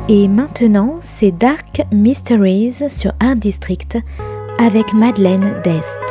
Et maintenant, c'est Dark Mysteries sur Art District avec Madeleine Dest.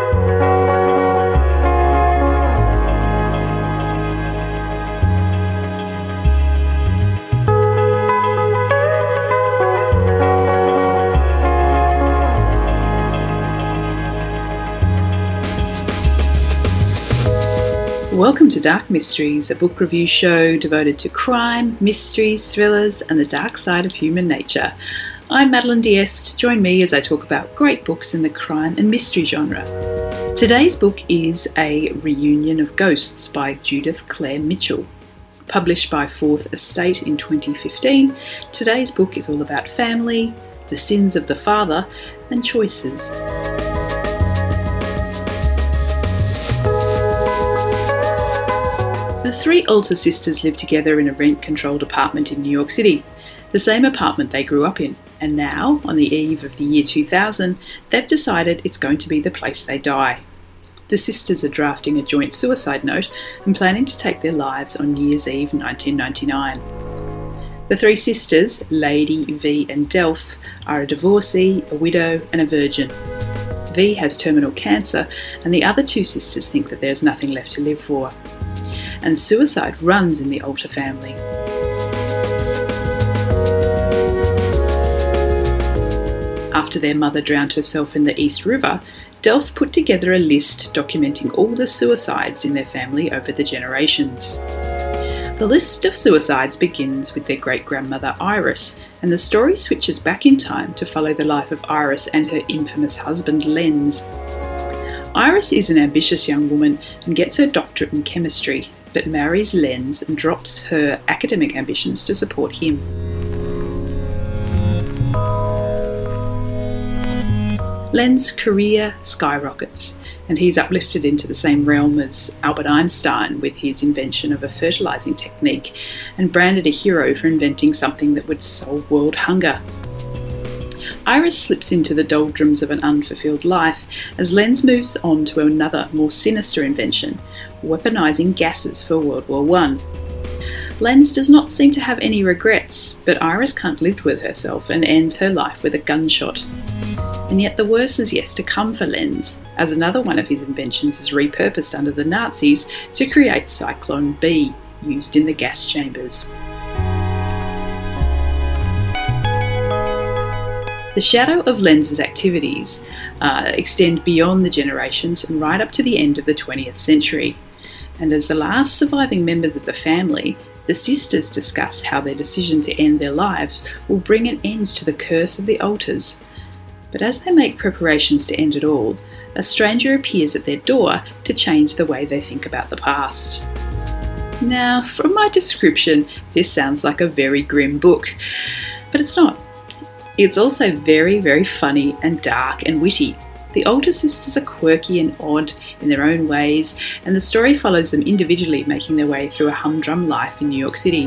Welcome to Dark Mysteries, a book review show devoted to crime, mysteries, thrillers, and the dark side of human nature. I'm Madeleine D'Este. Join me as I talk about great books in the crime and mystery genre. Today's book is A Reunion of Ghosts by Judith Clare Mitchell. Published by Fourth Estate in 2015, today's book is all about family, the sins of the father, and choices. The three Alter sisters live together in a rent-controlled apartment in New York City, the same apartment they grew up in, and now, on the eve of the year 2000, they've decided it's going to be the place they die. The sisters are drafting a joint suicide note and planning to take their lives on New Year's Eve 1999. The three sisters, Lady, V and Delph, are a divorcee, a widow and a virgin. V has terminal cancer, and the other two sisters think that there's nothing left to live for. And suicide runs in the Alter family. After their mother drowned herself in the East River, Delph put together a list documenting all the suicides in their family over the generations. The list of suicides begins with their great-grandmother Iris, and the story switches back in time to follow the life of Iris and her infamous husband Lenz. Iris is an ambitious young woman and gets her doctorate in chemistry, but marries Lenz and drops her academic ambitions to support him. Lenz's career skyrockets, and he's uplifted into the same realm as Albert Einstein with his invention of a fertilizing technique, and branded a hero for inventing something that would solve world hunger. Iris slips into the doldrums of an unfulfilled life as Lenz moves on to another, more sinister invention, weaponizing gases for World War I. Lenz does not seem to have any regrets, but Iris can't live with herself and ends her life with a gunshot. And yet the worst is yet to come for Lenz, as another one of his inventions is repurposed under the Nazis to create Cyclone B, used in the gas chambers. The shadow of Lenz's activities extend beyond the generations and right up to the end of the 20th century. And as the last surviving members of the family, the sisters discuss how their decision to end their lives will bring an end to the curse of the Alters. But as they make preparations to end it all, a stranger appears at their door to change the way they think about the past. Now, from my description, this sounds like a very grim book, but it's not. It's also very, very funny and dark and witty. The Alter sisters are quirky and odd in their own ways, and the story follows them individually making their way through a humdrum life in New York City.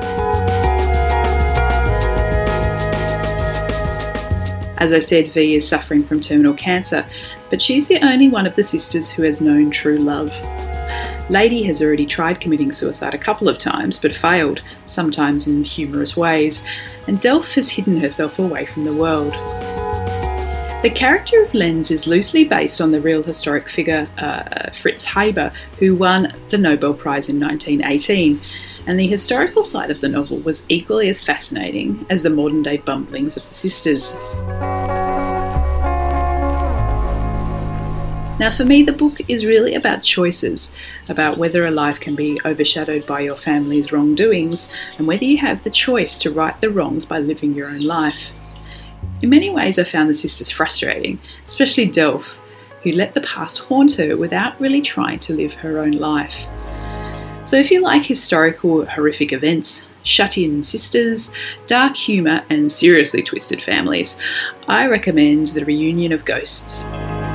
As I said, V is suffering from terminal cancer, but she's the only one of the sisters who has known true love. Lady has already tried committing suicide a couple of times, but failed, sometimes in humorous ways, and Delph has hidden herself away from the world. The character of Lenz is loosely based on the real historic figure Fritz Haber, who won the Nobel Prize in 1918, and the historical side of the novel was equally as fascinating as the modern-day bumblings of the sisters. Now for me, the book is really about choices, about whether a life can be overshadowed by your family's wrongdoings, and whether you have the choice to right the wrongs by living your own life. In many ways I found the sisters frustrating, especially Delph, who let the past haunt her without really trying to live her own life. So if you like historical horrific events, shut-in sisters, dark humour and seriously twisted families, I recommend The Reunion of Ghosts.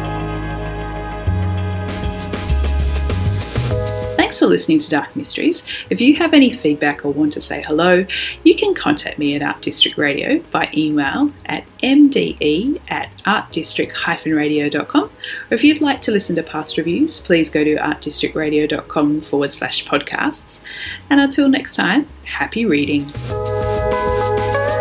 Thanks for listening to Dark Mysteries. If you have any feedback or want to say hello, you can contact me at Art District Radio by email at mde@artdistrict-radio.com, or if you'd like to listen to past reviews, please go to artdistrictradio.com/podcasts. And until next time, happy reading.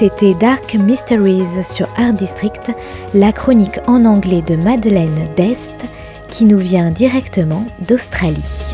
c'était Dark Mysteries sur Art District, la chronique en anglais de Madeleine Dest qui nous vient directement d'Australie.